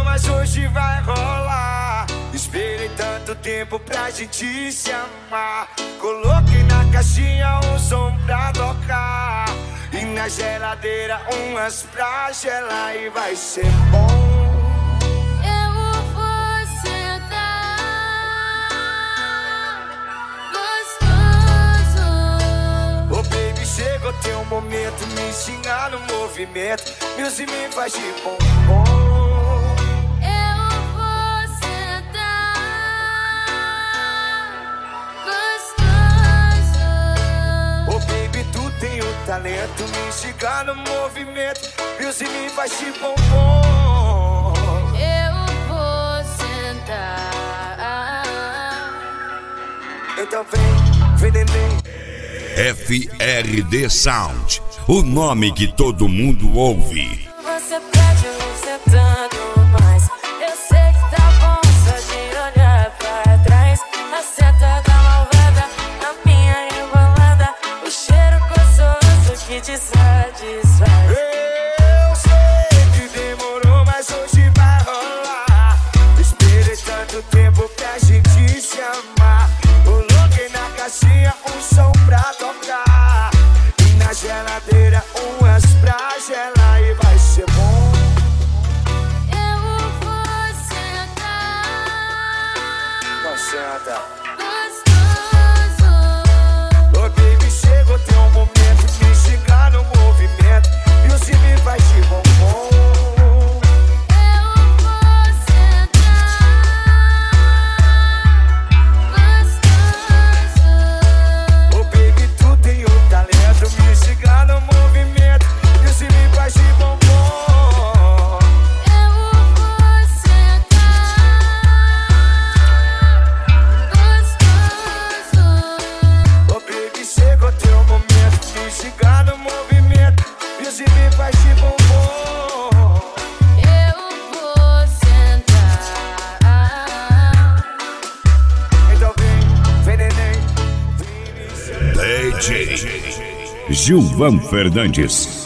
mas hoje vai rolar. Esperei tanto tempo pra gente se amar. Coloquei na caixinha um som pra tocar e na geladeira umas pra gelar. E vai ser bom. Chegou teu momento, me ensinar no movimento. Music me faz de bombom. Eu vou sentar gostoso. Oh baby, tu tem o talento, me ensinar no movimento. Music me faz de bombom. Eu vou sentar. Então vem neném. FRD Sound, o nome que todo mundo ouve. Você pede um sentando mais. Eu sei que tá bom só de olhar pra trás. A seta da malvada, a minha rebolada, o cheiro gostoso que te satisfaz. Eu sei que demorou, mas hoje vai rolar. Esperei tanto tempo pra gente se amar. Coloquei na caixinha um som pra tocar e na geladeira umas pra gelar. E vai ser bom. Eu vou sentar Não senta. gostoso. Oh baby, chegou teu momento, me chegar no movimento. E o me faz de bombom. Eu vou sentar gostoso. Oh baby, tu tem o talento, me chegar no movimento. E o me faz de bombom. Eu vou sentar gostoso. Oh baby, chegou teu momento, me chegar no movimento. E o me faz de bombom. Eu vou sentar. Então vem neném, vem me sentar. DJ Gilvan Fernandes.